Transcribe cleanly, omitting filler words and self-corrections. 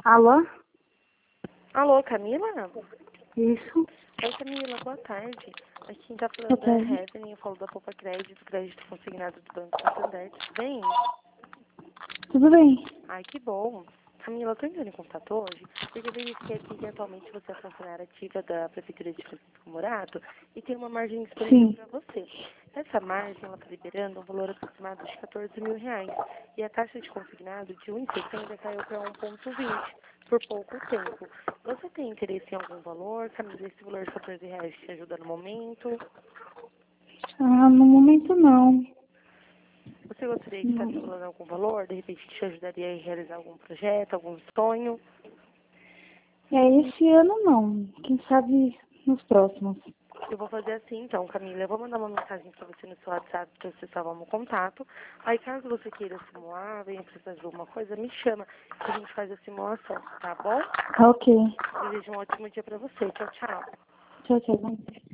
Alô? Alô, Camila? Isso. Oi, Camila, boa tarde. Aqui quem tá Boa falando é a tarde. Heaven, eu falo da Poupa Crédito consignado do Banco Santander. Tudo bem? Tudo bem? Ai, que bom. Camila, eu tô entrando em contato hoje porque eu verifiquei aqui que atualmente você é funcionária ativa da Prefeitura de Francisco Morato e tem uma margem disponível Sim. para você. Essa margem, ela está liberando um valor aproximado de R$ 14.000 e a taxa de consignado de 1,60 caiu para 1,20 por pouco tempo. Você tem interesse em algum valor? Camila, esse valor de R$ 14 te ajuda no momento? Ah, no momento não. Você gostaria de estar falando algum valor? De repente te ajudaria a realizar algum projeto, algum sonho? Esse ano não. Quem sabe nos próximos. Eu vou fazer assim então, Camila. Eu vou mandar uma mensagem para você no seu WhatsApp para você salvar meu contato. Aí caso você queira simular, venha precisar de alguma coisa, me chama que a gente faz a simulação, tá bom? Ok. Desejo um ótimo dia para você. Tchau, tchau. Tchau, tchau.